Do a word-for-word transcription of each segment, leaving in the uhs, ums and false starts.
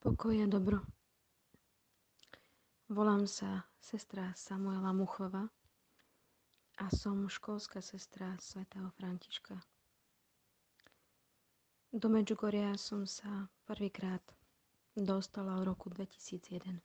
Pokoj a dobro. Volám sa sestra Samuela Muchová a som školská sestra svätého Františka. Do Medžugoria som sa prvýkrát dostala v roku dvetisícjeden.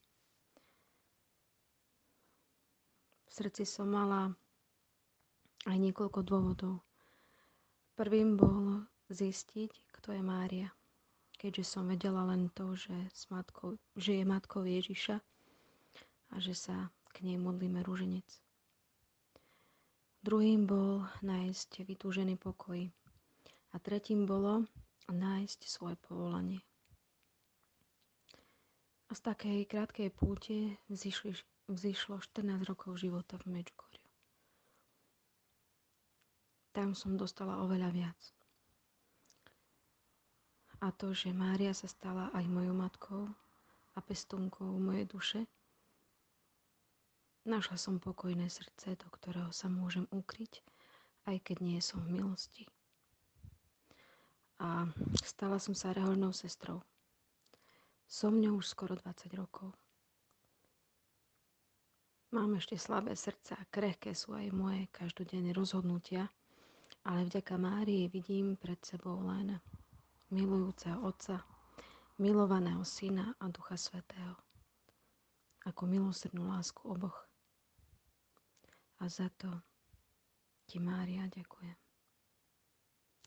V srdci som mala aj niekoľko dôvodov. Prvým bol zistiť, kto je Mária, keďže som vedela len to, že, s matkou, že je matkou Ježiša a že sa k nej modlíme ruženec. Druhým bol nájsť vytúžený pokoj a tretím bolo nájsť svoje povolanie. A z takej krátkej púte vzýšli, vzýšlo štrnásť rokov života v Medžugorju. Tam som dostala oveľa viac. A to, že Mária sa stala aj mojou matkou a pestúnkou mojej duše, našla som pokojné srdce, do ktorého sa môžem ukryť, aj keď nie som v milosti. A stala som sa rehoľnou sestrou. Som ňou už skoro dvadsať rokov. Mám ešte slabé srdce a krehké sú aj moje každodenné rozhodnutia, ale vďaka Márii vidím pred sebou len milujúceho Otca, milovaného Syna a Ducha Svätého, ako milosrdnú lásku oboch. A za to ti, Mária, ďakujem.